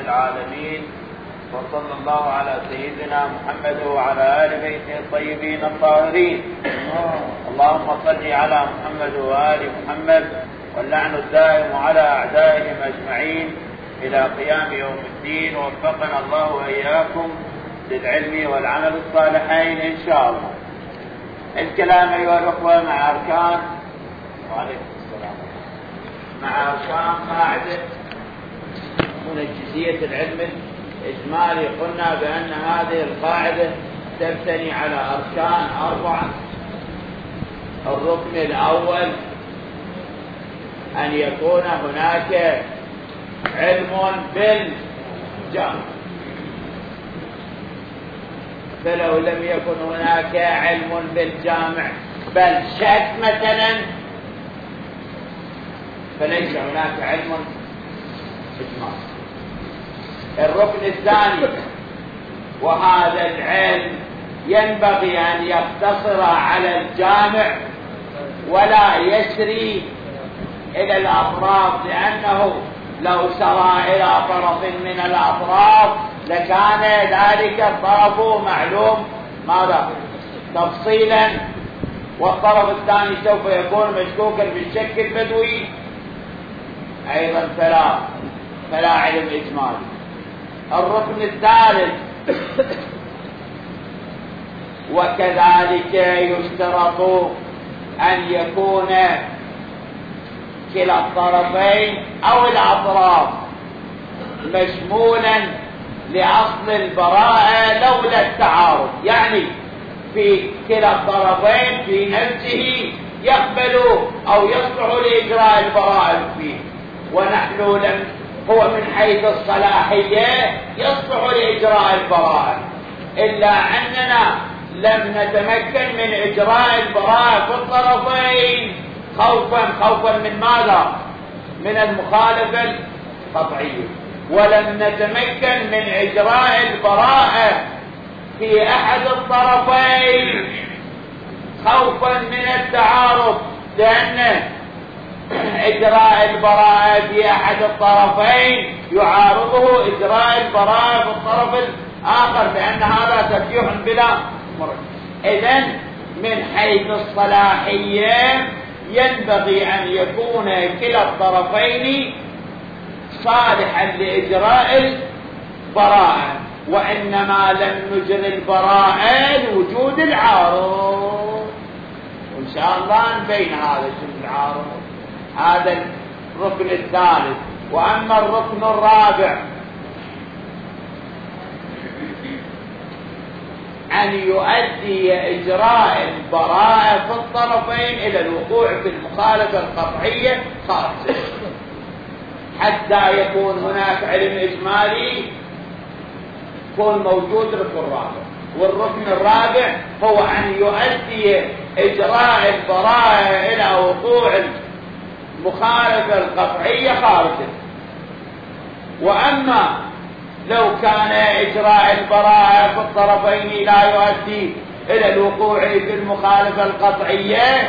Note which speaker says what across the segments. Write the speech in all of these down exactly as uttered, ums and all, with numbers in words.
Speaker 1: العالمين، وصلى الله على سيدنا محمد وعلى آل بيته الطيبين الطاهرين. اللهم صل على محمد وآل محمد، واللعن الدائم على أعدائهم أجمعين إلى قيام يوم الدين. ووفقنا الله وإياكم للعلم والعمل الصالحين إن شاء الله. الكلام أيها الأخوة مع أركان وعليكم السلام مع أركان قاعدة منجزية العلم الإجمالي. قلنا بأن هذه القاعدة تبتني على أركان أربعة. الركن الأول أن يكون هناك علم بالجامع، فلو لم يكن هناك علم بالجامع بل شك مثلا فليس هناك علم إجمالي. الركن الثاني، وهذا العلم ينبغي أن يقتصر على الجامع ولا يسري إلى الأطراف، لأنه لو سرى إلى طرف من الأطراف لكان ذلك الطرف معلوم ماذا تفصيلا، والطرف الثاني سوف يكون مشكوكا بالشك البدوي أيضا فلا فلا علم إجمالي. الركن الثالث، وكذلك يشترط أن يكون كلا الطرفين أو الأطراف مشمولا لأصل البراءة لولا التعارض، يعني في كلا الطرفين في نفسه يقبل أو يصلح لإجراء البراءة فيه، ونحن لم هو من حيث الصلاحية يصلح لإجراء البراءة، إلا أننا لم نتمكن من إجراء البراءة في الطرفين خوفا خوفا من ماذا؟ من المخالفة القطعية، ولم نتمكن من إجراء البراءة في أحد الطرفين خوفا من التعارض، لأن إجراء البراءة في أحد الطرفين يعارضه إجراء البراءة في الطرف الآخر، لأن هذا ترجيح بلا مرجح. إذن من حيث الصلاحية ينبغي أن يكون كلا الطرفين صالحا لإجراء البراءة، وإنما لم نجر البراءة لوجود العارض، وإن شاء الله نبين هذا شو العارض. هذا الركن الثالث. وأما الركن الرابع أن يؤدي إجراء البراءة في الطرفين إلى الوقوع في المخالفة القطعية خاصة، حتى يكون هناك علم إجمالي يكون موجود. الركن الرابع، والركن الرابع هو أن يؤدي إجراء البراءة إلى وقوع المخالفة القطعية خارجا. وأما لو كان إجراء البراءة في الطرفين لا يؤدي إلى الوقوع في المخالفة القطعية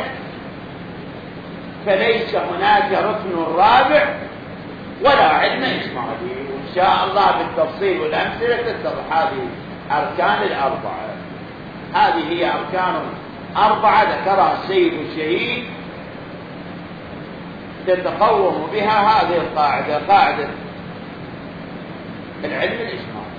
Speaker 1: فليس هناك ركن رابع ولا علم إجمالي. وإن شاء الله بالتفصيل والأمثلة تتضح هذه أركان الأربعة. هذه هي أركان أربعة ذكرها السيد الشهيد تتقوم بها هذه القاعدة، قاعدة العلم الإجمالي.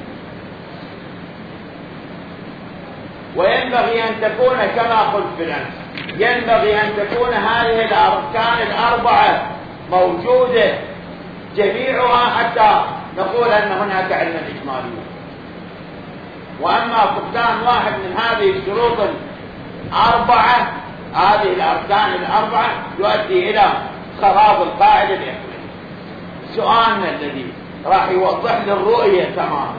Speaker 1: وينبغي أن تكون كما قلت بالأمس، ينبغي أن تكون هذه الأركان الأربعة موجودة جميعها حتى نقول أن هناك علما إجماليا. وأما فقدان واحد من هذه الشروط الأربعة، هذه الأركان الأربعة، يؤدي إلى خراب القاعدة الإخوانية. سؤالنا الذي راح يوضح لي الرؤية تماما،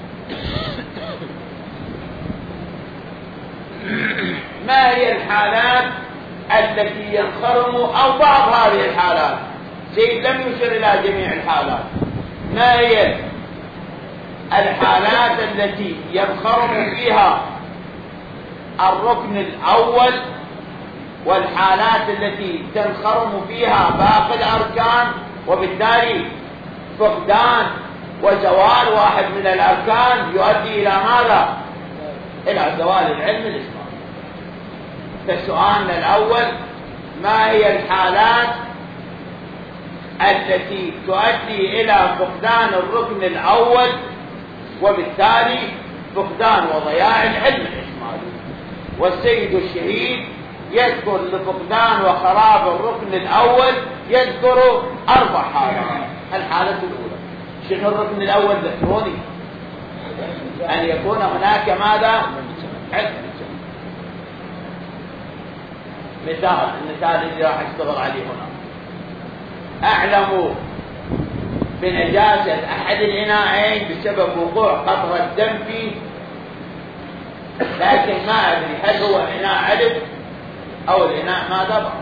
Speaker 1: ما هي الحالات التي ينخرم أو بعض هذه الحالات؟ سيد لم يشر إلى جميع الحالات. ما هي الحالات التي ينخرم فيها الركن الأول، والحالات التي تنخرم فيها باقي الأركان، وبالتالي فقدان وزوال واحد من الأركان يؤدي إلى ماذا؟ إلى زوال العلم الإجمالي. فسؤالنا الأول: ما هي الحالات التي تؤدي إلى فقدان الركن الأول وبالتالي فقدان وضياع العلم الإجمالي؟ والسيد الشهيد يذكر لفقدان وخراب الركن الأول يذكر أربع حالات. الحالة الأولى: شنو الركن الأول؟ ذكروني. أن يكون هناك ماذا؟ علم. مثال المثال اللي راح اشتغل عليه هنا: أعلم بنجاسة أحد الإناءين بسبب وقوع قطرة دم فيه، لكن ما أدري هل هو إناء علب أو الإناء ماذا بقى.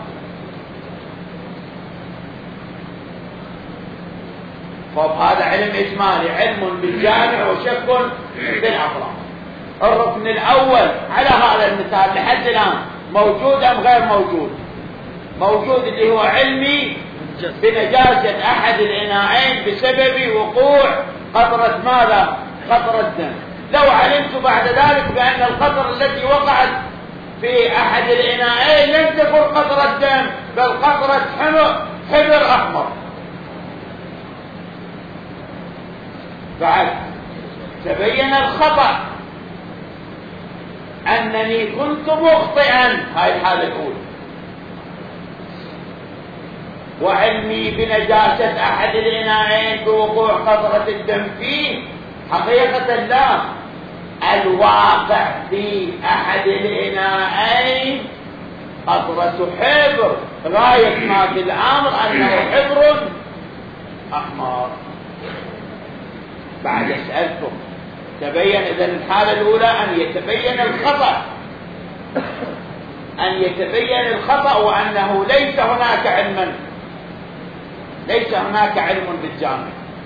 Speaker 1: فهذا علم إجمالي، علم بالجامع وشك بالأفراد. الركن الأول على هذا المثال لحد الآن موجود أم غير موجود؟ موجود، اللي هو علمي بنجاسة أحد الإناءين بسبب وقوع قطرة ماذا؟ قطرة دم. لو علمت بعد ذلك بأن القطرة التي وقعت في أحد الإناءين لم تكن قطرة دم بل قطرة حمر حبر أحمر، بعد تبين الخطأ أنني كنت مخطئا. هاي الحالة الأولى. وعلمي بنجاسة أحد الإناءين بوقوع قطرة الدم فيه، حقيقة لا، الواقع في أحد الإناءين قطرة حبر، غاية ما في الأمر أنه حبر أحمر. بعد أسألكم: تبين إذن الحالة الأولى أن يتبين الخطأ، أن يتبين الخطأ وأنه ليس هناك علما، ليس هناك علم بالجامع.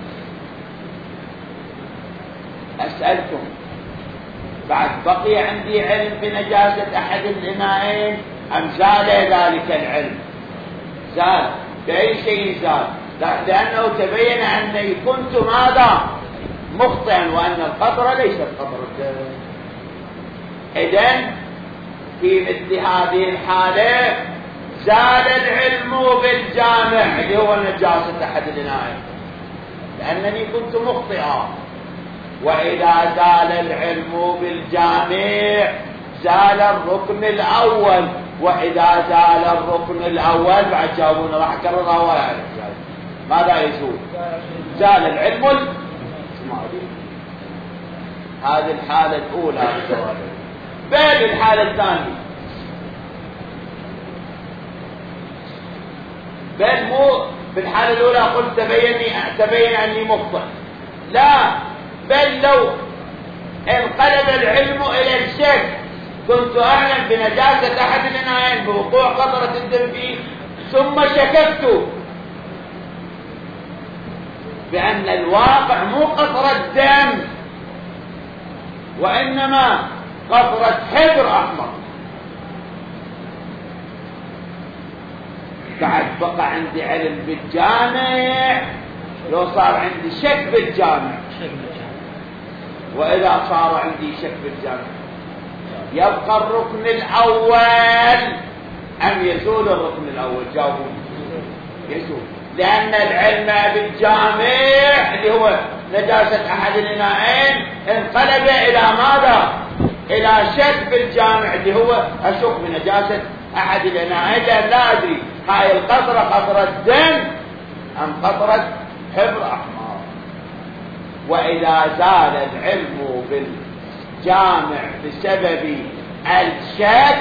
Speaker 1: أسألكم: بعد بقي عندي علم بنجاسة أحد الإناءين أم زال ذلك العلم؟ زال. بأي شيء زال؟ لأنه تبين أني كنت ماذا؟ مخطئا، وأن القطرة ليست قطرة دم. إذن في مثل هذه الحالة زال العلم بالجامع اللي هو نجاسة أحد الإناءين، لأنني كنت مخطئا. وإذا زال العلم بالجامع زال الركن الأول، وإذا زال الركن الأول بعد جاوبونا راح أكررها ولا أعرف ماذا يزول؟ زال العلم الإجمالي. هذه الحالة الأولى. بل الحالة الثانية، بل مو بالحالة الأولى قلت تبيني تبين أني مخطئ، لا، بل لو انقلب العلم إلى الشك، كنت أعلم بنجاسة أحد الإناءين بوقوع قطرة الدم فيه، ثم شككت بأن الواقع مو قطرة دم وإنما قطرة حبر أحمر، بعد بقى عندي علم بالجامع. لو صار عندي شك بالجامع، وإذا صار عندي شك بالجامع يبقى الركن الأول أم يزول الركن الأول؟ جاوبوا. يزول، لأن العلم بالجامع اللي هو نجاسة أحد الإناءين انقلب إلى ماذا؟ إلى شك بالجامع اللي هو أشك بنجاسة أحد الإناءين، لأن لا أدري هاي القطرة قطرة دم أم قطرة حبر أحمر. وإذا زال العلم بالجامع بسبب الشك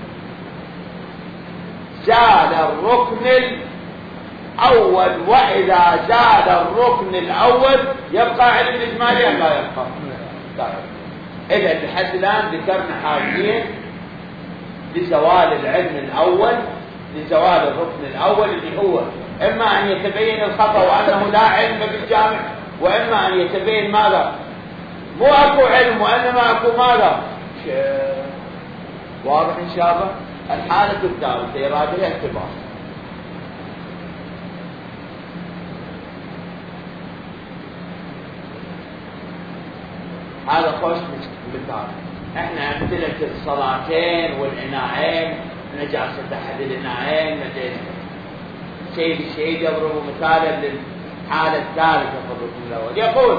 Speaker 1: زال الركن الأول. وإذا زال الركن الأول يبقى علم الإجمالي أم لا يبقى؟ لا يبقى. إذا لحد الآن ذكرنا حالتين لزوال العلم الأول، لزوال الركن الأول اللي هو إما أن يتبين الخطأ وأنه لا علم بالجامع، وإما أن يتبين ماذا؟ مو أكو علم وإنما أكو ماذا؟ واضح إن شاء الله؟ الحالة الثالثة يراد لها اعتبار. هذا خوش مثال. احنا امثله الصلاتين والاناءين، نجاسه احد الاناءين، سيد الشهيد يضرب مثالا للحاله الثالثه في الركن الاول. يقول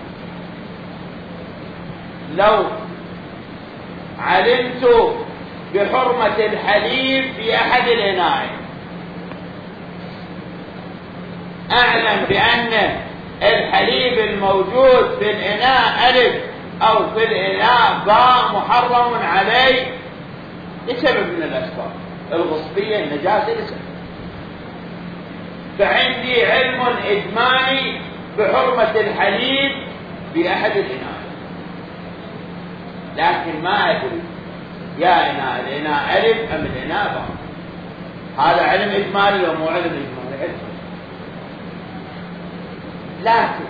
Speaker 1: لو علمت بحرمه الحليب في احد الاناءين، اعلم بان الحليب الموجود في الاناء الف او في الاناء باء محرم عليه لسبب من الاسباب الغصبيه النجاسه لسبب، فعندي علم اجمالي بحرمه الحليب في احد الاناء، لكن ما ادري يا اناء الاناء الف ام الاناء باء. هذا علم اجمالي ومو علم اجمالي، علم. لكن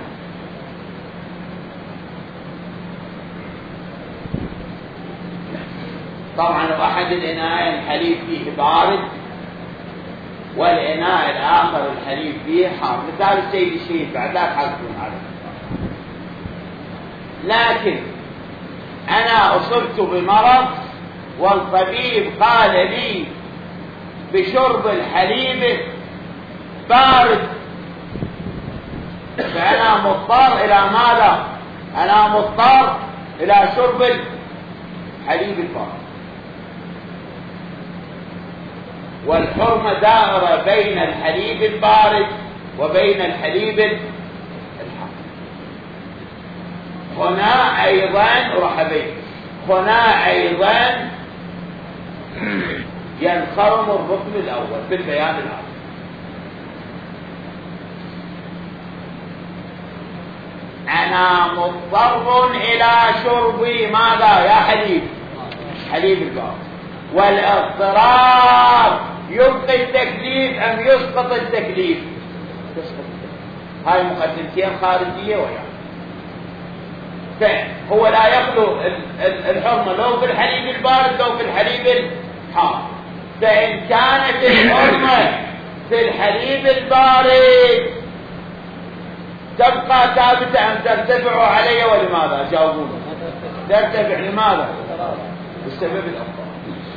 Speaker 1: طبعا لو احد الاناءين الحليب فيه بارد والاناء الاخر الحليب فيه حار، مثال السيد الشهيد بعد لا تحاسبون عليه. لكن انا اصبت بمرض والطبيب قال لي بشرب الحليب بارد، فأنا مضطر إلى ماذا؟ أنا مضطر إلى شرب الحليب البارد، والحرمة دائرة بين الحليب البارد وبين الحليب الحار. هنا أيضا رحبين، هنا أيضا ينخرم الركن الأول بالبيان الآخر. أنا مضطر إلى شرب ماذا يا حليب؟ حليب البارد. والاضطرار يبقي التكليف أم يسقط التكليف؟ يسقط التكليف. هاي مقدمتين خارجية ويا فهو لا يخلو الحرمة لو في الحليب البارد لو في الحليب الحار. فإن كانت الحرمة في الحليب البارد تبقى ثابتة أم ترتفع علي ولماذا؟ جاوبوني. ترتفع لماذا؟ بسبب الأفضل.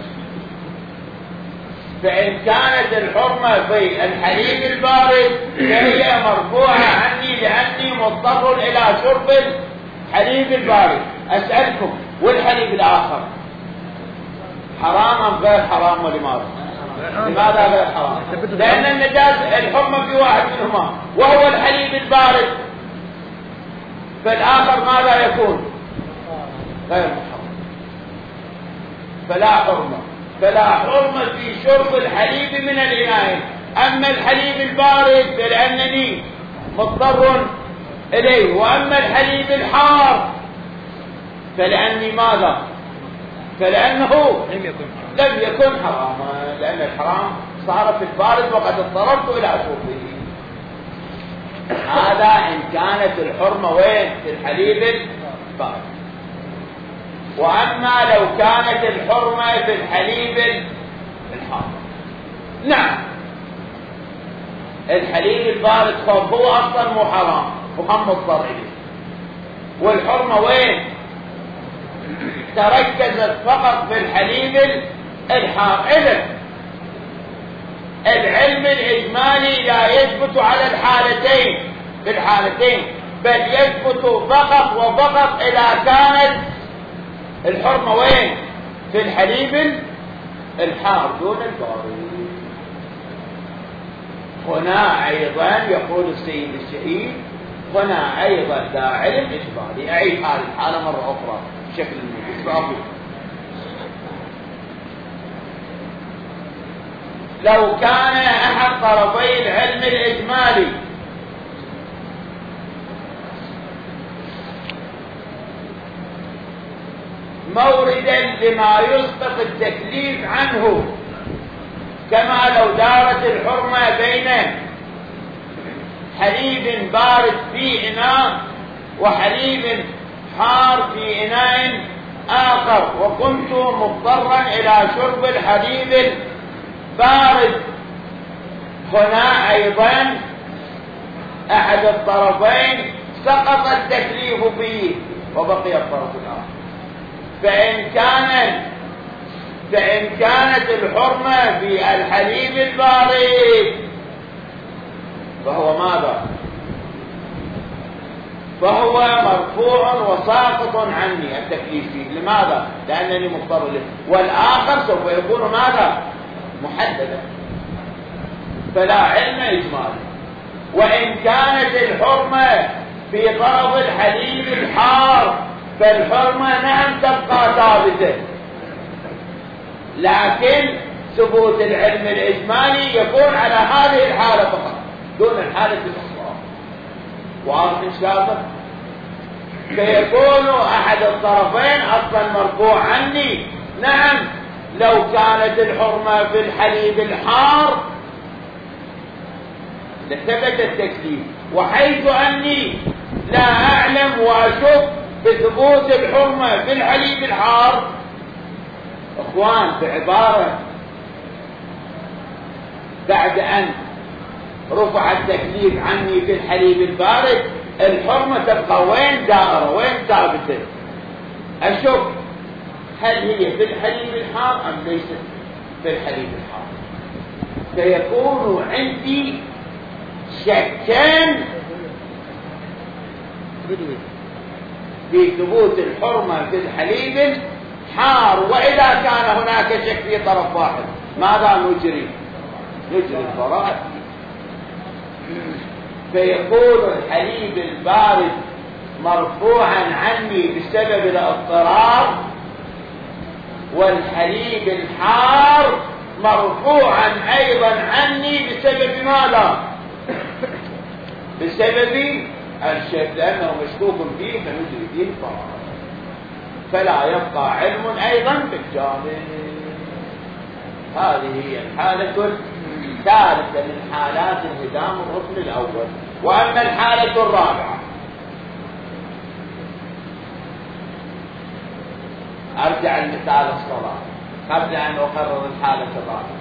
Speaker 1: فإن كانت الحرمة في الحليب البارد فهي مرفوعة عني لأني مضطر إلى شرب الحليب البارد. أسألكم والحليب الآخر حرام أم غير حرام ولماذا؟ لماذا غير حرام؟ لأن النجاسة الحرمة في واحد منهما وهو الحليب البارد، فالآخر ماذا يكون؟ غير محرم. فلا حرمة فلا حرمة في شرب الحليب من الإناء. أما الحليب البارد فلأنني مضطر إليه، وأما الحليب الحار فلأني ماذا؟ فلأنه لم يكن حراما، لأن الحرام صار في البارد وقد اضطررت إلى شربه. هذا إن كانت الحرمة وين؟ في الحليب البارد. وأما لو كانت الحرمة في الحليب الحار، نعم الحليب البارد هو أصلا مو حرام وهم مضطر إليه، والحرمة وين؟ تركزت فقط في الحليب الحار. إذن العلم الإجمالي لا يثبت على الحالتين في الحالتين، بل يثبت فقط وفقط إذا كانت الحرمة وين؟ في الحليب الحار دون البارد. هنا أيضا يقول السيد الشهيد هنا أيضا لا علم إجمالي. أعيد هذه الحالة مرة أخرى بشكل مباشر. لو كان أحد طرفي العلم الإجمالي موردا لما يسقط التكليف عنه، كما لو دارت الحرمة بين حليب بارد في إناء وحليب حار في إناء آخر، وكنت مضطرا إلى شرب الحليب البارد. هنا أيضا أحد الطرفين سقط التكليف فيه، وبقي الطرف الآخر. فإن كانت فإن كانت الحرمة في الحليب البارد فهو ماذا؟ فهو مرفوع وساقط عني التكليف فيه. لماذا؟ لأنني مضطر له. والآخر سوف يكون ماذا؟ محددا، فلا علم إجمالي. وإن كانت الحرمة في طرف الحليب الحار فالحرمة نعم تبقى ثابتة، لكن ثبوت العلم الإجمالي يكون على هذه الحالة فقط دون الحالة الأخرى. واضح إن شاء الله؟ فيكون أحد الطرفين أصلا مرفوع عني. نعم لو كانت الحرمة في الحليب الحار لثبت التكليف، وحيث أني لا أعلم وأشك بثبوت الحرمة في الحليب الحار، اخوان بعبارة بعد ان رفع التكليف عني في الحليب البارد الحرمة تبقى وين دائرة وين ثابتة. اشك هل هي في الحليب الحار ام ليست في الحليب الحار، فيكون عندي شكان في ثبوت الحرمة في الحليب حار. وإذا كان هناك شك في طرف واحد ماذا نجري؟ نجري الفرائض. فيكون الحليب البارد مرفوعا عني بسبب الاضطرار، والحليب الحار مرفوعا أيضا عني بسبب ماذا؟ بسبب الشك، لأنه مشكوك فيه فنجري فيه الفرائض، فلا يبقى علم أيضا بالجامع. هذه هي الحالة الثالثة من حالات انهدام الركن الأول. وأما الحالة الرابعة، أرجع لمثال الصلاة قبل أن أقرر الحالة الرابعة.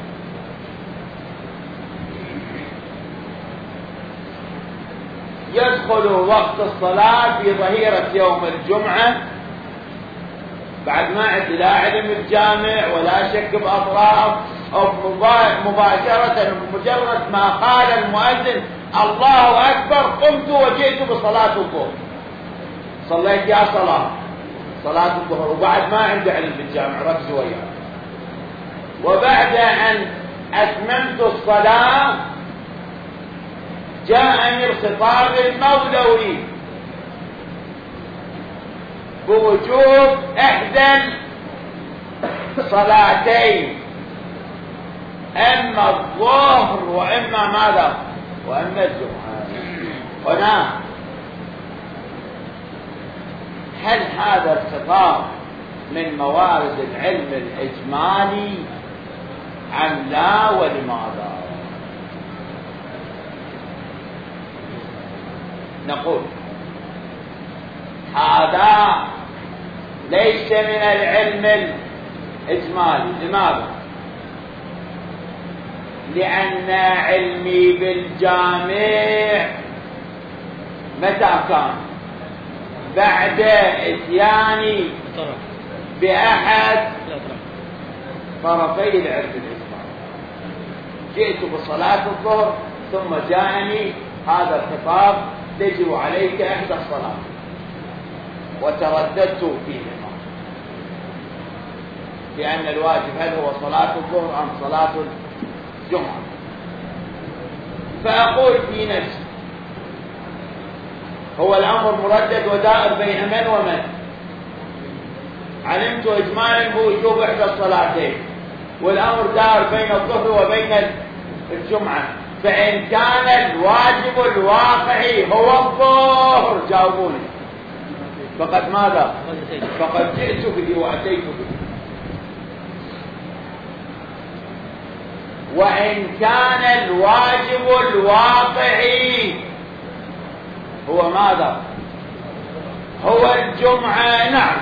Speaker 1: يدخل وقت الصلاة في ظهيرة يوم الجمعة بعد ما عندي لا علم الجامع ولا شك بأطراف، أو مباشرة بمجرد ما قال المؤذن الله أكبر قمت وجئت بصلاة الظهر، صليت يا صلاة صلاة الظهر وبعد ما عندي علم بالجامع، ركزوا وياي. وبعد أن أتممت الصلاة جاءني الخطاب المولوي بوجوب إحدى صلاتين، إما الظهر وإما ماذا؟ وإما الجمعة. هنا هل هذا الخطاب من موارد العلم الإجمالي أم لا، ولماذا؟ نقول هذا ليس من العلم الإجمالي. لماذا؟ لأن علمي بالجامع متى كان؟ بعد إتياني بأحد طرفي العلم الإجمالي. جئت بصلاة الظهر ثم جاءني هذا الخطاب تجب عليك إحدى الصلاة، وترددت فيهما لأن الواجب هل هو صلاة الظهر أم صلاة الجمعة. فأقول في نفسي هو الأمر مردد ودائر بين من ومن؟ علمت إجمالا بوجوب إحدى الصلاتين، والأمر دائر بين الظهر وبين الجمعة. فإن كان الواجب الواقعي هو الظهر جاوبوني، فقد ماذا؟ فقد جئت به وأتيت به. وإن كان الواجب الواقعي هو ماذا؟ هو الجمعة، نعم،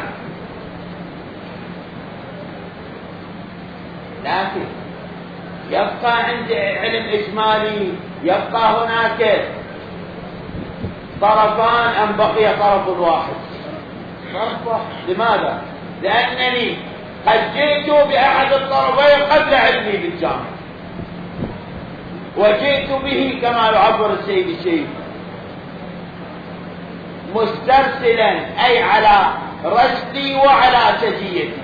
Speaker 1: لكن يبقى عندي علم إجمالي، يبقى هناك طرفان أم بقي طرف واحد؟ طرف واحد. لماذا؟ لأنني قد جئت بأحد الطرفين قبل علمي بالجامع، وجئت به كما يعبر السيد الشيخ مسترسلا، أي على رسلي وعلى سجيتي.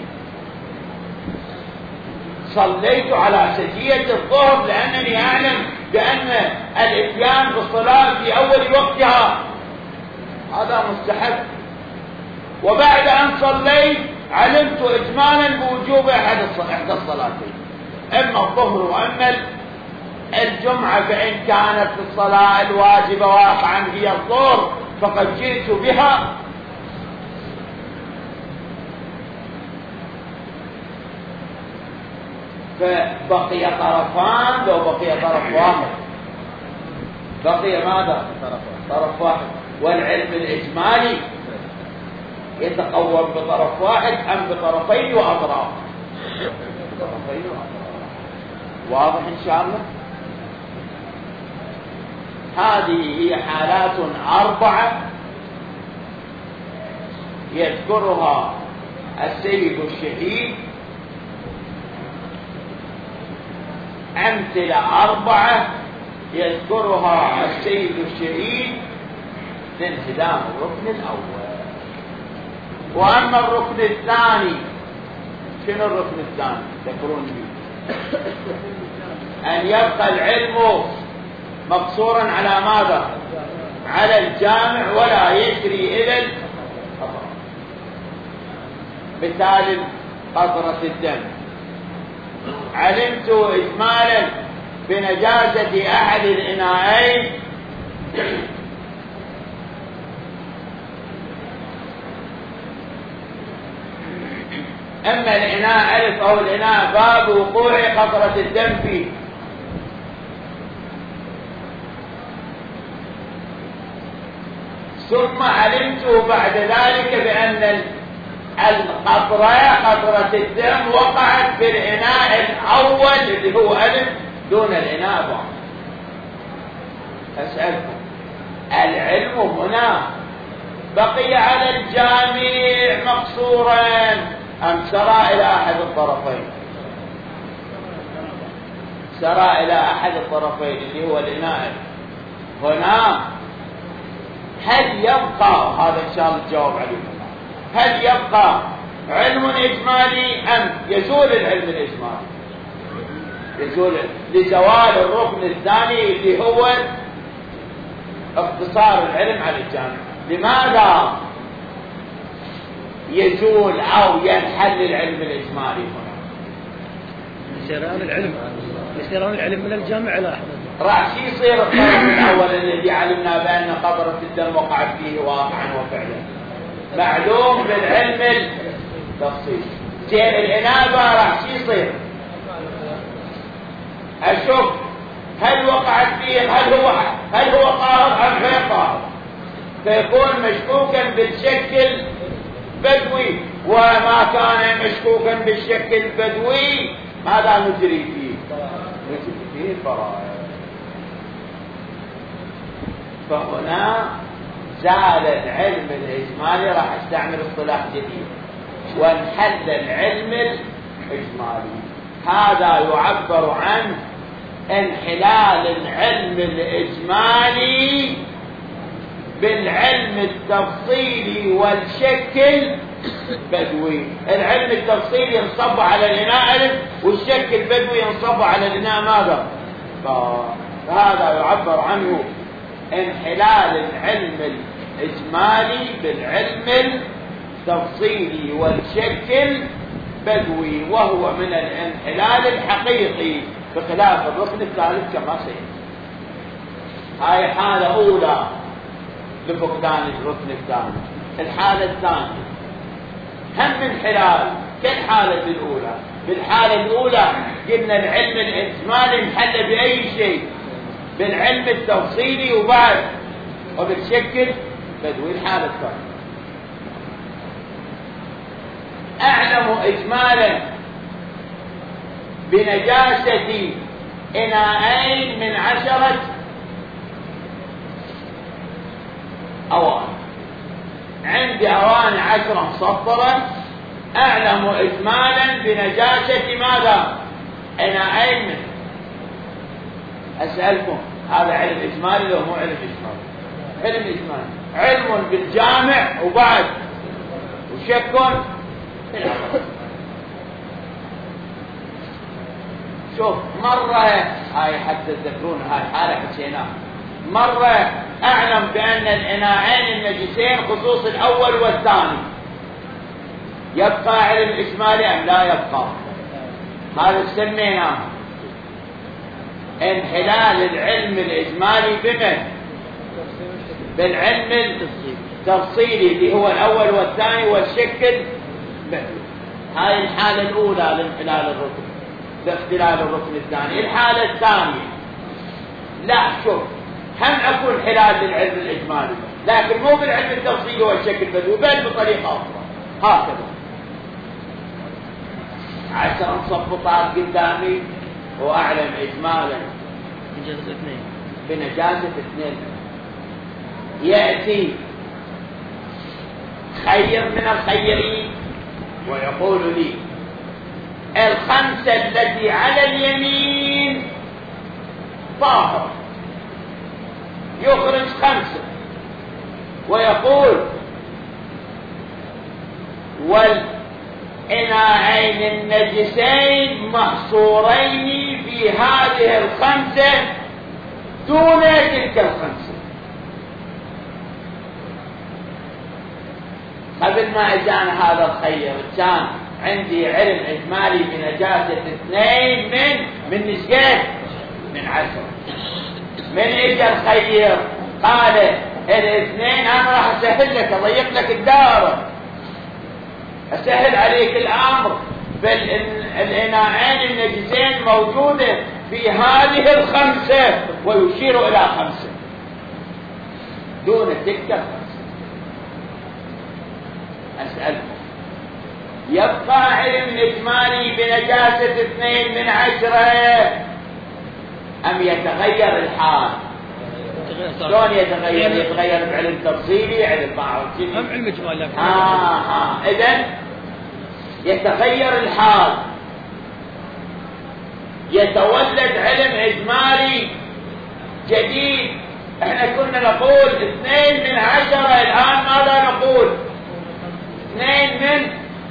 Speaker 1: صليت على سجية الظهر لأنني أعلم بأن الإتيان بالصلاة في أول وقتها هذا مستحب، وبعد أن صليت علمت إجمالا بوجوب إحدى الصلاتين، إما الظهر وإما الجمعة، فإن كانت الصلاة الواجبة واقعا هي الظهر فقد جئت بها. فبقي طرفان، لو بقي طرف واحد بقي ماذا؟ طرف واحد. والعلم الإجمالي يتقوم بطرف واحد أم بطرفين وأطراف؟ بطرفين وأطراف. واضح إن شاء الله؟ هذه هي حالات أربعة يذكرها السيد الشهيد، أمثلة أربعة يذكرها السيد الشهيد لانهدام الركن الأول. وأما الركن الثاني، شنو الركن الثاني؟ تذكرون به أن يبقى العلم مقصورا على ماذا؟ على الجامع ولا يجري إلى الخطأ. مثال قطرة الدم، علمت إجمالا بنجاسة أحد الإناءين أما الإناء ألف أو الإناء باب وقوع قطرة الدم فيه، ثم علمت بعد ذلك بأن القطرة قطرة الدم وقعت في الإناء الأول اللي هو ألف دون الإناء بعض. أسألكم، العلم هنا بقي على الجامع مقصورا أم سرى إلى أحد الطرفين؟ سرى إلى أحد الطرفين اللي هو الإناء. هنا هل يبقى، هذا إن شاء الله الجواب عليه، هل يبقى علم إجمالي أم يزول العلم الإجمالي؟ يزول لزوال الركن الثاني اللي هو اختصار العلم على الجامع. لماذا يزول أو ينحل العلم الإجمالي هنا؟
Speaker 2: لسيران العلم لسيران العلم من الجامع إلى أحد.
Speaker 1: راح شي يصير الطرف الأول الذي علمنا بأن قطرة الدم وقعت فيه واقعا وفعلا معلوم بالعلم التفصيلي. زين الإنابة راح شي يصير؟ أشوف هل وقعت فيه، هل هو هل هو طاهر أم غير طاهر، فيكون مشكوكا بالشكل بدوي، وما كان مشكوكا بالشكل البدوي ماذا نجري فيه؟ نجري فيه الفرائض. فهنا زال العلم الإجمالي، راح استعمل اصطلاح جديد، وانحل العلم الإجمالي. هذا يعبر عن انحلال العلم الإجمالي بالعلم التفصيلي والشكل بدوي. العلم التفصيلي ينصب على الإناء ألف، والشكل البدوي ينصب على الإناء ماذا؟ فهذا يعبر عنه انحلال العلم الإجمالي بالعلم التفصيلي والشكل بدوي، وهو من الانحلال الحقيقي بخلاف الركن الثالث كما سيأتي. هاي حالة أولى لفقدان الركن الثاني. الحالة الثانية هم انحلال كالحالة الأولى. بالحالة الأولى قلنا العلم الإجمالي انحل بأي شيء؟ بالعلم التفصيلي وبعد وبالشكل بدوي. الحالة الثانية أعلم إجمالا بنجاسة إناءين من عشرة أوان. عندي أواني عشرة مسطرة أعلم إجمالا بنجاسة ماذا؟ إناءين منه. أسألكم هذا علم إجمالي لو مو علم إجمالي؟ علم إجمالي، علم بالجامع وبعد وشك في الأمر. شوف مرة هاي حتى تذكرون هاي حالة حسيناها، مرة أعلم بأن الإناءين النجسين خصوص الأول والثاني، يبقى علم إجمالي أم لا يبقى؟ هذا سميناه انحلال العلم الإجمالي بمن؟ بالعلم التفصيلي اللي هو الأول والثاني والشكل بدوي. هاي الحالة الأولى لانحلال الركن باختلال الركن الثاني. الحالة الثانية لا شوف هم أكون انحلال للعلم الإجمالي لكن مو بالعلم التفصيلي والشكل بدوي بل بطريقة أخرى. هكذا عشر مصفطات قدامي وأعلم إجمالا
Speaker 2: بنجاسة اثنين
Speaker 1: بنجاسة اثنين. يأتي خير من الخيرين ويقول لي الخمسة التي على اليمين طاهر، يخرج خمسة ويقول والإناءين النجسين محصورين في هذه الخمسة دون تلك الخمسة. قبل ما اجانا هذا الخير كان عندي علم اجمالي بنجاسة اثنين من من نسيت من عشرة. من اجى الخير قال الاثنين انا راح اسهل لك اضيق لك الدائرة اسهل عليك الامر بالاناءين النجسين موجودة في هذه الخمسة ويشير الى خمسة دون تلك الخمسة. أسألكم يبقى علم إجمالي بنجاسة اثنين من عشرة أم يتغير الحال؟ شلون يتغير؟ يتغير بعلم تفصيلي علم معرفي
Speaker 2: هم علم إجمالي.
Speaker 1: آه آه إذن يتغير الحال، يتولد علم إجمالي جديد. احنا كنا نقول اثنين من عشرة، الآن ماذا نقول؟ اثنين من.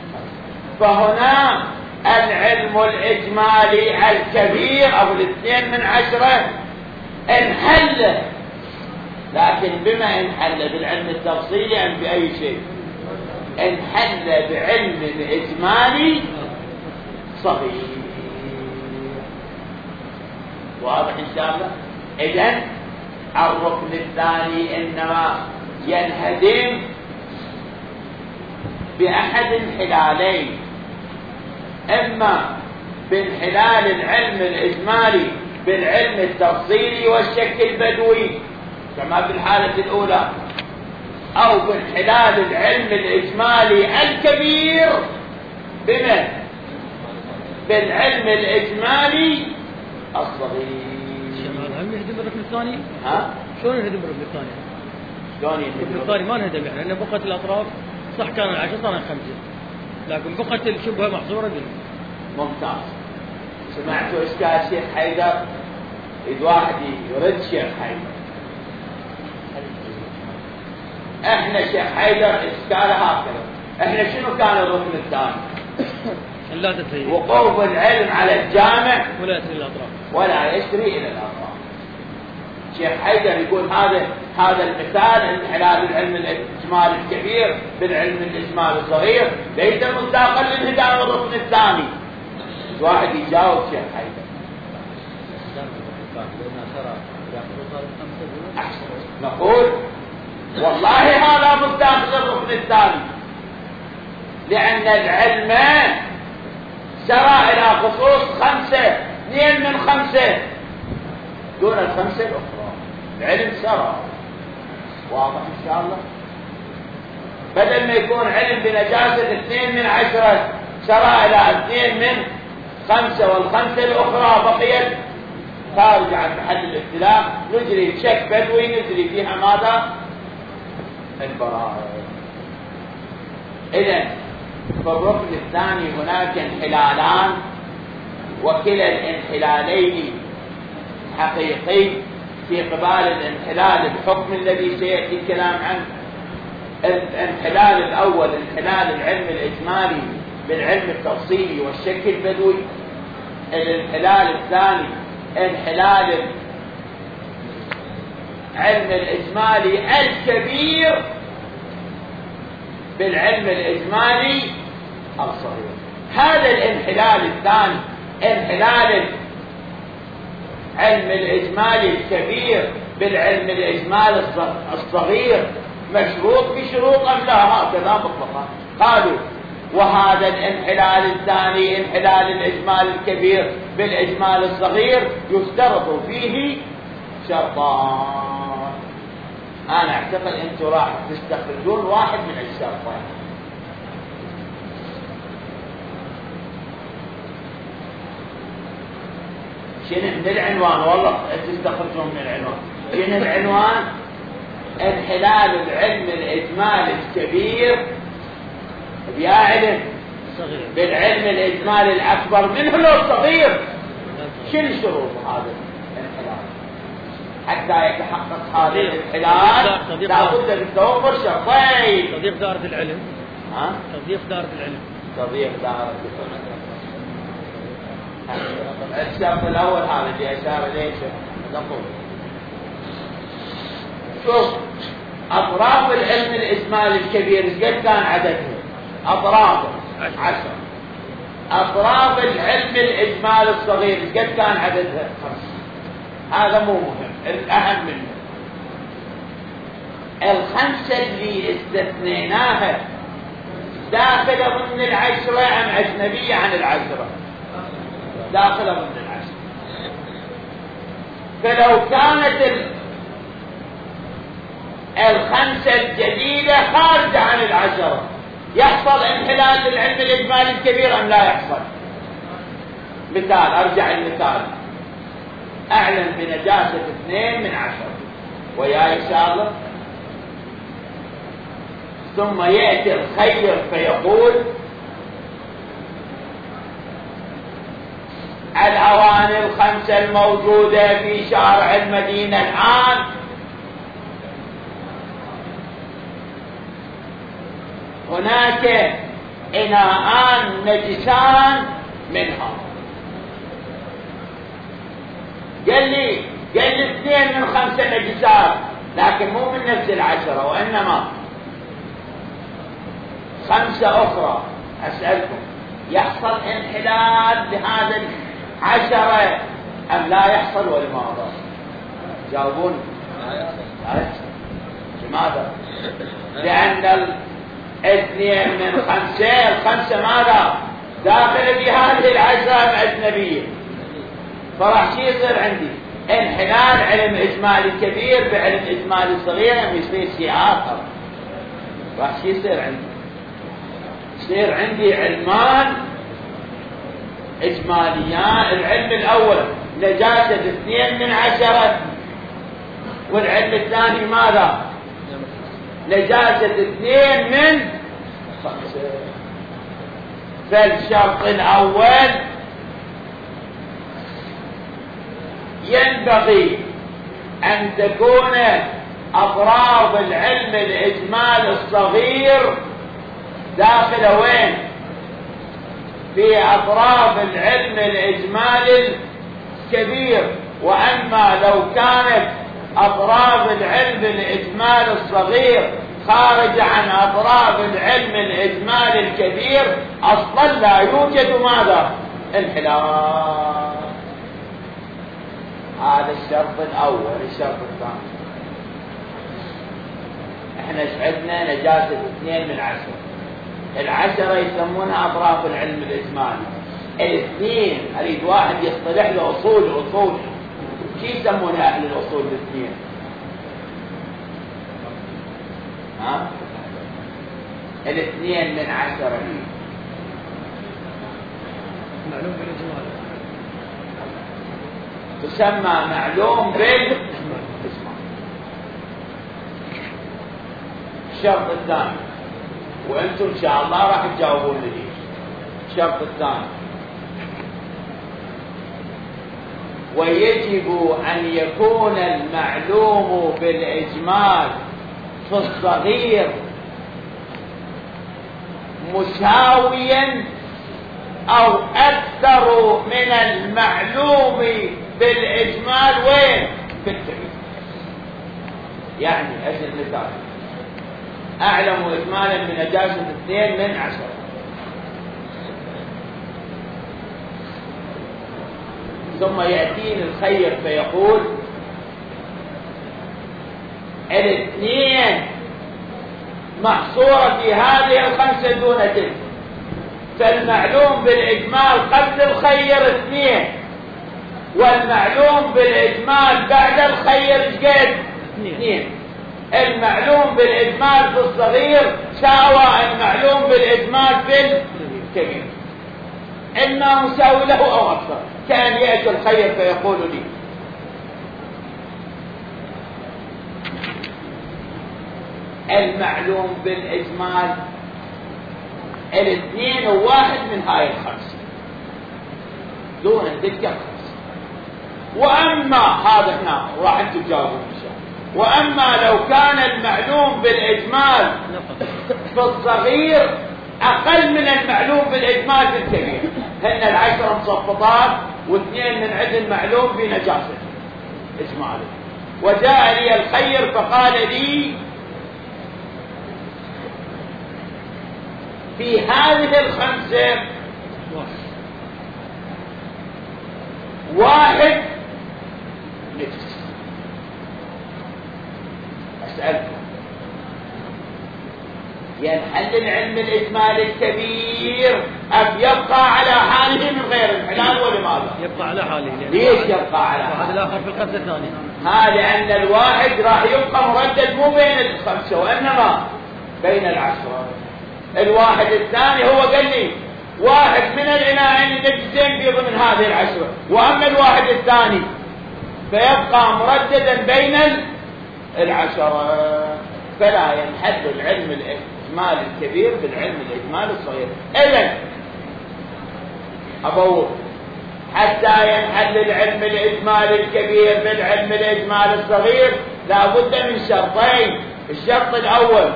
Speaker 1: فهنا العلم الإجمالي الكبير أو الاثنين من عشرة انحل، لكن بما انحل؟ بالعلم التفصيلي أم بأي شيء؟ انحل بعلم إجمالي صغير. واضح إن شاء الله؟ إذن الركن الثاني إنما ينهدم بأحد انحلالين، إما بانحلال العلم الإجمالي بالعلم التفصيلي والشك البدوي كما في الحالة الأولى، أو بانحلال العلم الإجمالي الكبير بمن؟ بالعلم الإجمالي الصغير.
Speaker 2: هم يهدم الركن الثاني؟
Speaker 1: ها؟
Speaker 2: شلون يهدم الركن الثاني؟
Speaker 1: شلون يهدم
Speaker 2: الركن الثاني؟ ما انهدم يعني، لأن بقت الأطراف صح كان العشرة صار خمسة، لكن بقت الشبهة محصورة بال.
Speaker 1: ممتاز. سمعتوا إشكال شيخ حيدر؟ إذ واحد يرد شيخ حيدر. إحنا شيخ حيدر إشكاله هكذا، إحنا شنو كان الركن الثاني؟
Speaker 2: لا تتهيئ
Speaker 1: وقوف العلم على الجامع
Speaker 2: ولا يسري الأطراف
Speaker 1: ولا يسري إلى الأطراف. شيخ حيدر يقول هذا هذا المثال انحلال العلم الإجمالي الكبير بالعلم الإجمالي الصغير ليس مصداقا لانهدام الركن الثاني. واحد يجاوب شيخ حيدر. أحسن. نقول والله هذا مصداق للركن الثاني، لأن العلم سرى إلى خصوص خمسة، اثنين من خمسة دون الخمسة الأخرى. العلم سرى. واضح إن شاء الله؟ بدل ما يكون علم بنجاسة اثنين من عشرة سرى إلى اثنين من خمسة، والخمسة الأخرى بقيت خارج عن محل الاختلاف، نجري شك بدوي نجري فيها ماذا؟ البراءة. إذن في الركن الثاني هناك انحلالان، وكلا الانحلالين حقيقي في قبال الانحلال الحكم الذي سيأتي الكلام عنه. الانحلال الأول انحلال العلم الإجمالي بالعلم التفصيلي والشكل البدوي. الانحلال الثاني انحلال العلم الإجمالي الكبير بالعلم الإجمالي الصغير. هذا الانحلال الثاني انحلال العلم الإجمالي الكبير بالعلم الإجمالي الصغير مشروط بشروط أم لا؟ هكذا مطلقا قالوا. وهذا الانحلال الثاني انحلال الإجمال الكبير بالإجمال الصغير يشترط فيه شرطان. أنا أعتقد أنتم راح تستخرجون واحد من الشرطين. شنو من العنوان؟ والله تستخرجون من العنوان. شنو العنوان؟ انحلال العلم الإجمالي الكبير يا علم بالعلم الإجمالي الأكبر منه لو الصغير. شنو شروط هذا الانحلال حتى يتحقق هذا الانحلال؟ لابد من توفر شرطين:
Speaker 2: تضييق دائرة العلم.
Speaker 1: ها؟
Speaker 2: تضييق دائرة العلم.
Speaker 1: تضييق دائرة العلم. الشرط الأول هذا اللي أشار إليه نقول. شوف أطراف العلم الإجمالي الكبير قد كان عددها؟ أطراف عشر. أطراف العلم الإجمالي الصغير قد كان عددها؟ خمسة. هذا مو مهم، الأهم منه الخمسة اللي استثنيناها داخلة ضمن العشرة أم أجنبية عن العشرة؟ داخلة ضمن العشرة. فلو كانت الخمسة الجديدة خارجة عن العشرة يحصل انحلال للعلم الإجمالي الكبير أم لا يحصل؟ مثال، أرجع المثال، أعلن بنجاسة اثنين من عشرة وياي إن شاء الله، ثم يأتي الخير فيقول الأواني الخمسة الموجودة في شارع المدينة الآن هناك إناءان نجسان منها. قال لي قال لي اثنين من خمسة نجسات، لكن مو من نفس العشرة وإنما خمسة أخرى. أسألكم يحصل انحلال لهذا العشرة أم لا يحصل ولماذا؟ جاوبوني. لماذا؟ لأن الاثنين من خمسة الخمسة ماذا؟ داخل في هذه العشرة أجنبية. فراح شي يصير عندي انحلال علم إجمالي كبير بعلم إجمالي صغير أم يصير شيء آخر؟ راح شي يصير عندي؟ يصير عندي علمان إجماليان. العلم الأول نجاسة اثنين من عشرة، والعلم الثاني ماذا؟ نجاسة اثنين من خمسة. فالشرط الأول ينبغي أن تكون أطراف العلم الإجمالي الصغير داخل وين؟ في أطراف العلم الإجمالي الكبير. وأما لو كانت أطراف العلم الإجمالي الصغير خارج عن أطراف العلم الإجمالي الكبير أصلا لا يوجد ماذا؟ انحلال. هذا الشرط الأول. الشرط الثاني احنا شعبنا نجاسة اثنين من عشرة. العشرة يسمونها أطراف العلم الإجمالي. الاثنين أريد واحد يصطلح له أصول أصول شو يسمونها أهل الأصول الاثنين؟ ها؟ الاثنين من عشرة
Speaker 2: معلوم بالإجمال،
Speaker 1: تسمى معلوم بالإجمال. الشرط الثاني وأنتم إن شاء الله راح تجاوبون لي. الشرط الثاني: ويجب أن يكون المعلوم بالإجمال في الصغير مساويا أو أكثر من المعلوم بالإجمال وين؟ في الكبير. يعني أجل مثال: أعلم إجمالا بنجاسة اثنين من عشرة، ثم يأتيني الخير فيقول الاثنين محصورة في هذه الخمسة دون تلك، فالمعلوم بالإجمال قبل الخير اثنين، والمعلوم بالإجمال بعد الخير ايش؟ اثنين. المعلوم بالإجمال في الصغير ساوى المعلوم بالإجمال في الكبير، إما مساوي له أو أكثر. كان يأتي الخير فيقول لي المعلوم بالإجمال الاثنين وواحد من هاي الخمسة دون تلك الخمسة. وأما هذا هنا راح أنتم تجاوبون إن شاء الله. وأما لو كان المعلوم بالإجمال في الصغير أقل من المعلوم بالإجمال في الكبير، هن العشرة مصفطات واثنين من عند المعلوم بنجاسة إجماله، وجاء لي الخير فقال لي في هذه الخمسة واحد نجس. أسألكم: ينحل العلم الإجمالي الكبير أم يبقى على حاله من غير انحلال؟ ولماذا؟
Speaker 2: يبقى على حاله.
Speaker 1: ليش يبقى على حاله؟
Speaker 2: هذا الآخر في الخمسة الثانية.
Speaker 1: ها لأن الواحد راح يبقى مردد مو بين الخمسة وإنما بين العشرة. الواحد الثاني هو قال لي واحد من الإناءين نجسين بيض من هذه العشرة، وأما الواحد الثاني فيبقى مرددا بين العشرة. فلا ينحل العلم الإجمالي الكبير بالعلم الإجمالي الصغير. إذن أبوه حتى ينحل العلم الإجمالي الكبير بالعلم الإجمالي الصغير لا بد من شرطين. الشرط الأول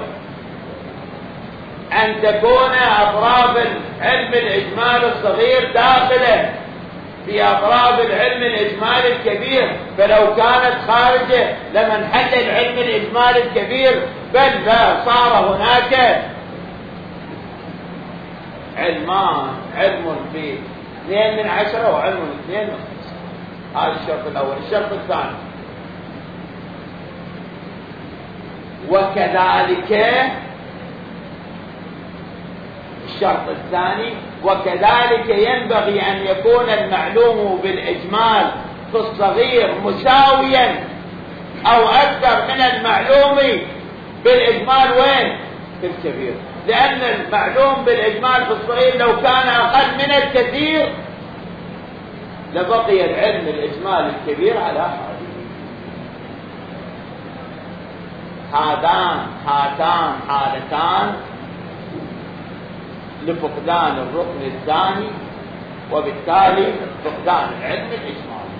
Speaker 1: أن تكون أطراف العلم الإجمالي الصغير داخلة في أطراف العلم الإجمالي الكبير، فلو كانت خارجة لما انحل العلم الإجمالي الكبير بل لا صار هناك علمان، علم في اثنين من عشرة وعلم اثنين من خمسة. هذا الشرط الأول. الشرط الثاني: وكذلك الشرط الثاني وكذلك ينبغي أن يكون المعلوم بالإجمال في الصغير مساويا أو أكثر من المعلوم بالإجمال وين؟ في الكبير، لأن المعلوم بالإجمال في الصغير لو كان أقل من الكثير لبقي العلم الإجمال الكبير على حاله. هذان هاتان حالتان لفقدان الركن الثاني، وبالتالي فقدان العلم الإجمالي.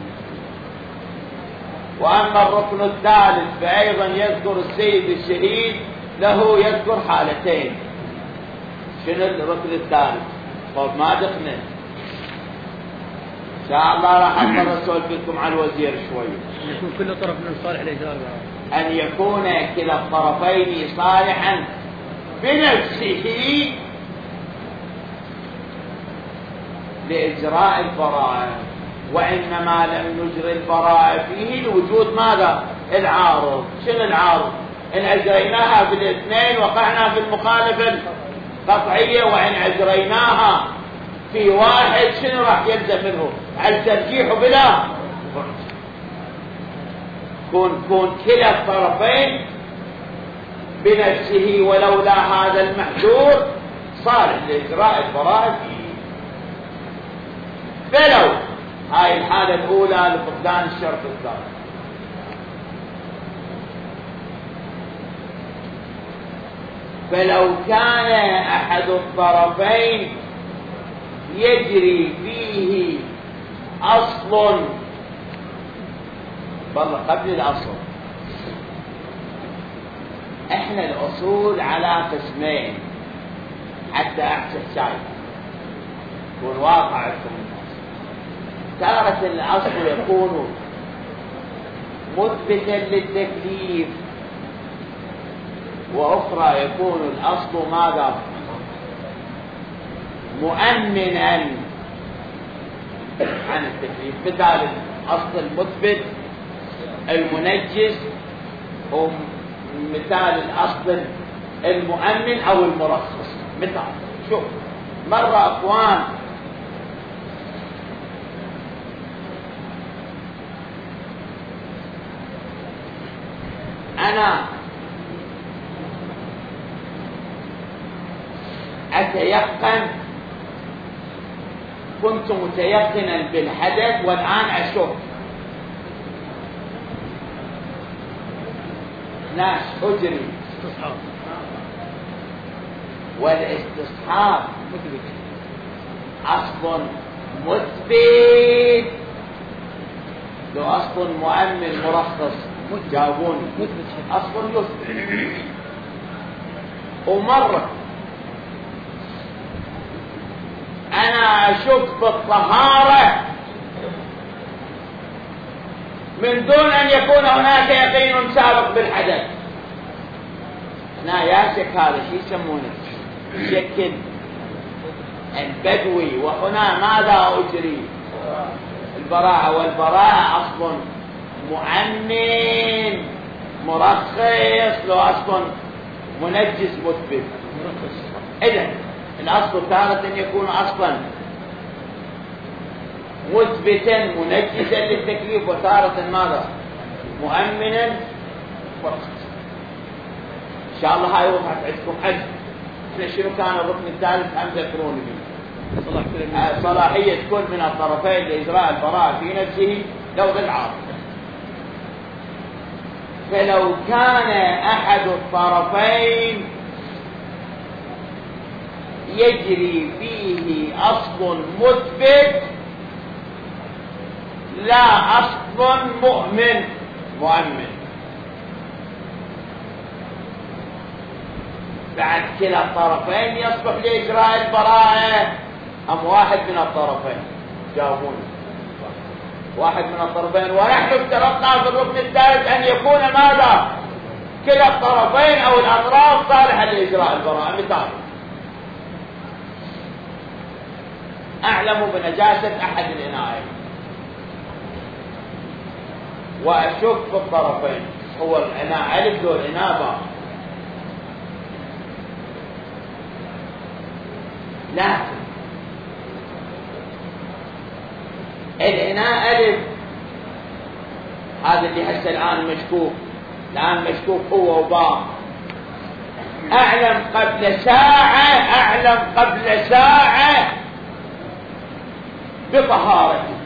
Speaker 1: وأما الركن الثالث فأيضا يذكر السيد الشهيد له يذكر حالتين. شنو الركن الثالث؟ طب ما دخلنا إن شاء الله راح أقدر أسولف لكم عن الوزير شوي.
Speaker 2: يكون كل طرف من صالح لإجراء،
Speaker 1: أن يكون كلا الطرفين صالحا بنفسه لإجراء البراءة، وإنما لم نجري البراءة فيه لوجود ماذا؟ العارض. شنو العارض؟ إن أجريناها في الاثنين وقعنا في المخالفة القطعية، وإن أجريناها في واحد شنو راح يلزم منه؟ الترجيح بلا كون كون كلا الطرفين بنفسه ولولا هذا المحذور صالح لإجراء البراءة فيه. فلو هاي الحالة الأولى لفقدان الشرط الثالث، فلو كان أحد الطرفين يجري فيه أصل، والله قبل الأصل، احنا الأصول على قسمين حتى أحسن شايف يكون واقع لكم الناس. تارة الأصل يكون مثبتا للتكليف، وأخرى يكون الأصل ماذا؟ مؤمنا عن التكليف. مثال الأصل المثبت المنجس، ومثال الأصل المؤمن أو المرخص. مثال شوف، مرة أخوان أنا أتيقن، كنت متيقنا بالحدث والآن أشك. ناس أجري
Speaker 2: استصحاب،
Speaker 1: والاستصحاب
Speaker 2: مثبت،
Speaker 1: أصل مثبت لو أصل مؤمن مرخص. جاوبوني. أصل يثبت. ومرة أنا أشك بالطهارة من دون أن يكون هناك يقين سابق بالحدث. هنا يا شك، هذا شو يسمونه؟ شك البدوي. وهنا ماذا أجري؟ البراءة، والبراءة أصل مؤمن مرخص لو أصل منجس مثبت. إذن الأصل تارة يكون أصلا مثبتا منجسا للتكليف، وتارة ماذا؟ مؤمنا مرخص. إن شاء الله هاي وضحت عندكم أجل. شنو كان الركن الثالث؟ هم ذكروني به. صلاحية كل من الطرفين لإجراء البراءة في نفسه لو بالعارض. فلو كان أحد الطرفين يجري فيه أصل مثبت لا أصل مؤمن مؤمن، بعد كلا الطرفين يصلح لإجراء البراءة أم واحد من الطرفين؟ جاوبوني. واحد من الطرفين. ونحن افترضنا في الركن الثالث أن يكون ماذا؟ كلا الطرفين أو الأطراف صالحة لإجراء البراءة. مثال، أعلم بنجاسة أحد الإناءين وأشك في الطرفين، هو الإناء ألف دول الإناء باء، لكن الإناء ألف هذا اللي هسه الآن مشكوك، الآن مشكوك هو وباء. أعلم قبل ساعة أعلم قبل ساعة بطهارته،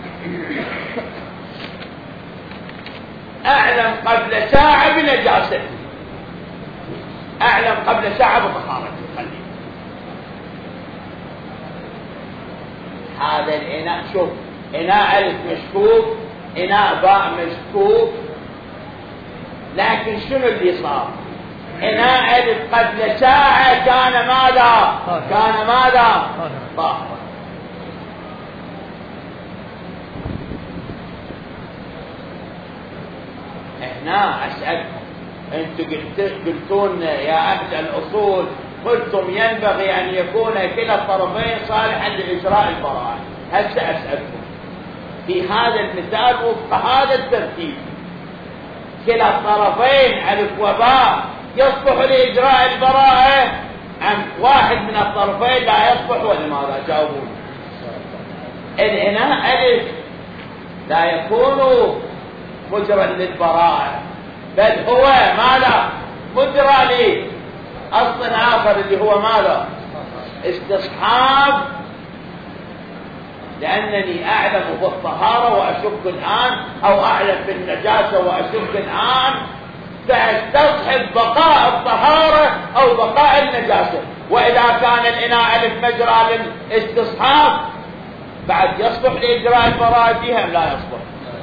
Speaker 1: أعلم قبل ساعة بنجاسته، أعلم قبل ساعة بطهارته. هذا الإناء شوف، إناء ألف مشكوك، إناء باء مشكوك، لكن شنو اللي صار؟ إناء ألف قبل ساعة كان ماذا؟ كان ماذا؟ طاهر. هنا أسألكم، أنتم قلتون يا أهل الأصول، قلتم ينبغي أن يكون كلا الطرفين صالحا لإجراء البراءة. هسه أسألكم في هذا المثال وفق هذا الترتيب، كلا الطرفين ألف وباء يصلح لإجراء البراءة أم واحد من الطرفين لا يصلح؟ ولماذا؟ جاوبون. الإناء ألف لا يكون مجرى للبراءة، بل هو ماذا؟ مجرى لي أصل آخر اللي هو ماذا؟ استصحاب، لأنني أعلم بالطهارة وأشك الآن، أو أعلم بالنجاسة وأشك الآن، فاستصحب بقاء الطهارة أو بقاء النجاسة. وإذا كان الإناء ألف مجرى للاستصحاب بعد يصلح لإجراء البراءة فيها لا يصلح.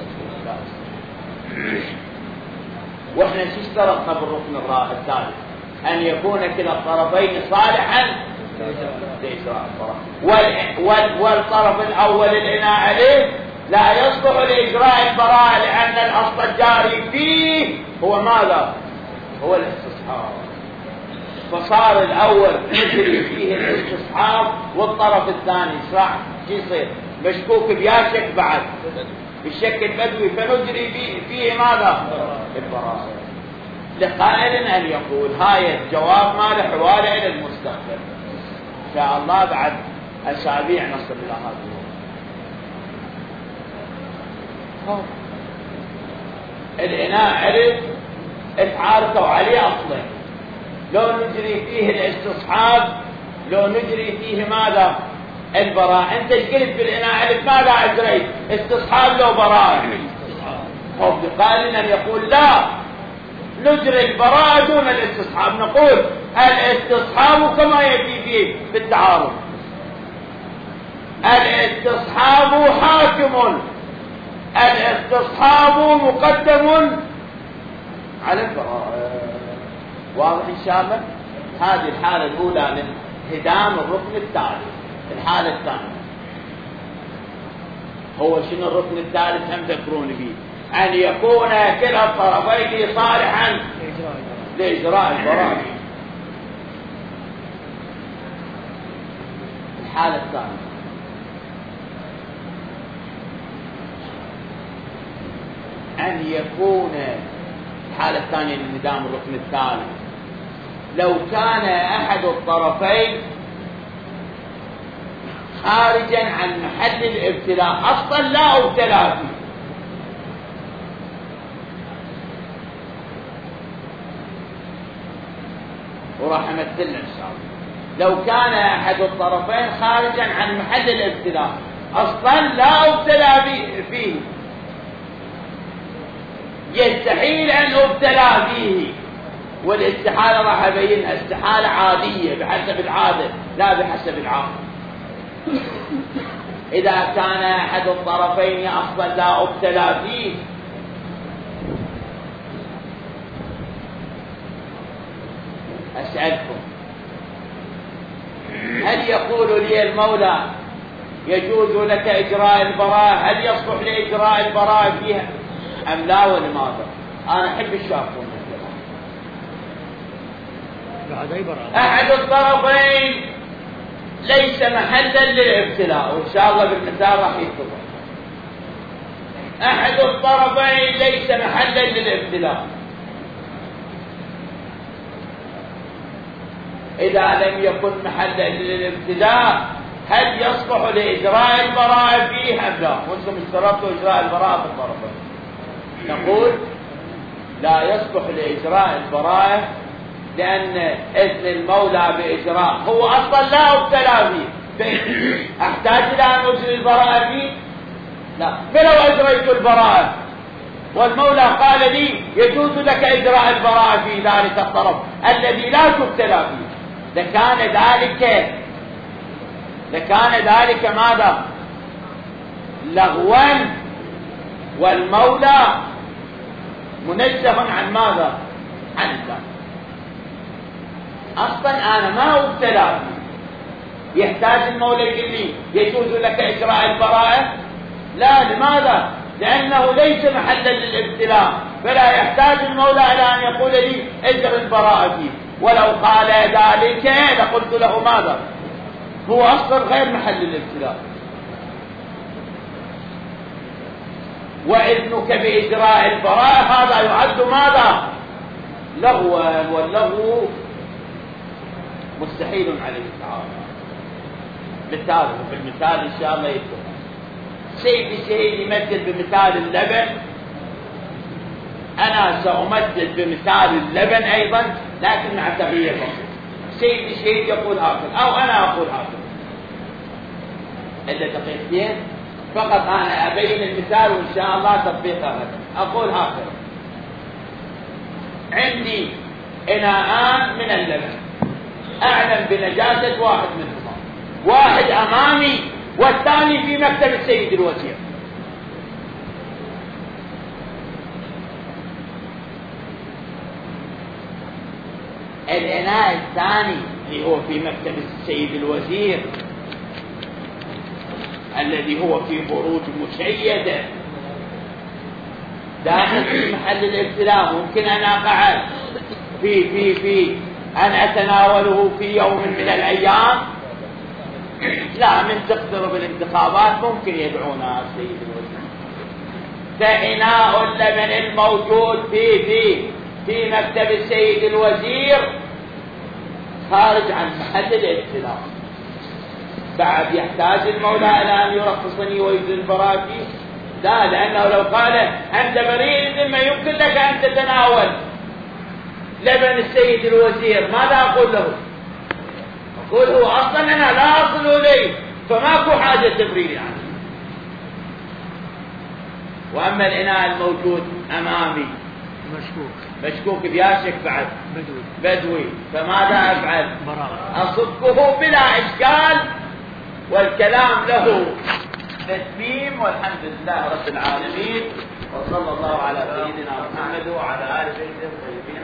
Speaker 1: وإحنا شو اشترطنا بالركن الثالث؟ أن يكون كلا الطرفين صالحا لإجراء البراءة، والطرف الأول الإناء عليه لا يصلح لإجراء البراءة لأن الأصل الجاري فيه هو ماذا؟ هو الاستصحاب. فصار الأول نجري فيه الاستصحاب والطرف الثاني صح شو يصير؟ مشكوك بياشك بعد بالشك البدوي فنجري فيه, فيه ماذا؟ البراءة. لقائل أن يقول هاي الجواب ما له حوالي إلى المستقبل إن شاء الله بعد أسابيع نصل إلى هذا الوقت. الإناء عرف اتعاركوا عليه أصلا، لو نجري فيه الاستصحاب لو نجري فيه ماذا؟ البراءة. أنت قلت بالإناء عرف ماذا أجريت؟ استصحاب لو براءة. قال أن يقول لا نجري البراءة دون الاستصحاب. نقول الاستصحاب كما يأتي فيه بالتعارض، الاستصحاب حاكم، الاستصحاب مقدم على البراءة. واضح إن شاء الله؟ هذه الحالة الأولى من انهدام الركن الثالث. الحالة الثانية هو شنو الركن الثالث هم تذكرون به؟ أن يكون كلا الطرفين صالحا لإجراء البراءة. الحالة الثانية أن يكون الحالة الثانية من نظام الركن الثالث لو كان أحد الطرفين خارجا عن محل الابتلاء أصلا لا ابتلاء فيه. وراح امثلنا ان شاء الله. لو كان احد الطرفين خارجا عن محل الابتلاء اصلا لا ابتلى فيه، يستحيل ان ابتلى فيه، والاستحاله راح ابينها استحاله عاديه بحسب العاده لا بحسب العقل. اذا كان احد الطرفين اصلا لا ابتلى فيه أسألكم هل يقول لي المولى يجوز لك إجراء البراءة؟ هل يصلح لإجراء البراءة فيها أم لا ولماذا؟ أنا أحب الشافون أحد الطرفين ليس محلا للابتلاء، وإن شاء الله بالمثال راح يتضح. أحد الطرفين ليس محلا للابتلاء، إذا لم يكن محلا للابتلاء هل يصلح لإجراء البراءة فيه أم لا؟ وأنتم اشترطوا إجراء البراءة في الطرفين. نقول لا يصلح لإجراء البراءة لأن إذن المولى بإجراء هو أصلا لا ابتلى فيه، أحتاج إلى أن أجري البراءة فيه؟ لا. فلو أجريت البراءة والمولى قال لي يجوز لك إجراء البراءة في ذلك الطرف الذي لا تبتلى فيه لكان ذلك لكان ذلك ماذا؟ لغوا، والمولى منزه عن ماذا؟ عن ذلك. أصلا أنا ما أبتلى فيه، يحتاج المولى يقول لي يجوز لك إجراء البراءة؟ لا. لماذا؟ لأنه ليس محلا للابتلاء، فلا يحتاج المولى إلى أن يقول لي اجر البراءة فيه. ولو قال ذلك لقلت له ماذا؟ هو أصلا غير محل الابتلاء، وإذنك بإجراء البراءة هذا يعد ماذا؟ لغوا، واللغو مستحيل عليه تعالى. مثال بالمثال إن شاء الله يكون شيء بشيء يمثل بمثال اللبن، أنا سأمثل بمثال اللبن أيضا لكن مع تغيير بسيط. شيء بشيء يقول هكذا أو أنا أقول هكذا، إذا دقيقتين فقط أنا أبين المثال وإن شاء الله تطبيقه هكذا. أقول هكذا: عندي إناءان من اللبن أعلم بنجاسة واحد منهما، واحد أمامي والثاني في مكتب السيد الوزير. الإناء الثاني اللي هو في مكتب السيد الوزير الذي هو في بروج مشيدة داخل في محل الابتلاء، ممكن أن أقع في في في أن أتناوله في يوم من الأيام، لا من تقترب الانتخابات ممكن يدعونا السيد الوزير. فإناء اللبن الموجود في في في مكتب السيد الوزير خارج عن محل الابتلاء، بعد يحتاج المولى إلى أن يرخصني ويزيل براكي؟ لا، لأنه لو قال أنت بريء الذمة يمكن لك أن تتناول لبن السيد الوزير، ماذا أقول له؟ أقول هو أصلا أنا لا أصل إليه فماكو حاجة تبرير عنه. وأما الإناء الموجود أمامي
Speaker 2: مشكوك
Speaker 1: مشكوك بياشك بعد
Speaker 2: بدوي
Speaker 1: بدوي، فماذا أفعل؟
Speaker 2: براءة.
Speaker 1: أصبه بلا إشكال والكلام له تتميم، والحمد لله رب العالمين، وصلى الله على سيدنا محمد وعلى آله وصحبه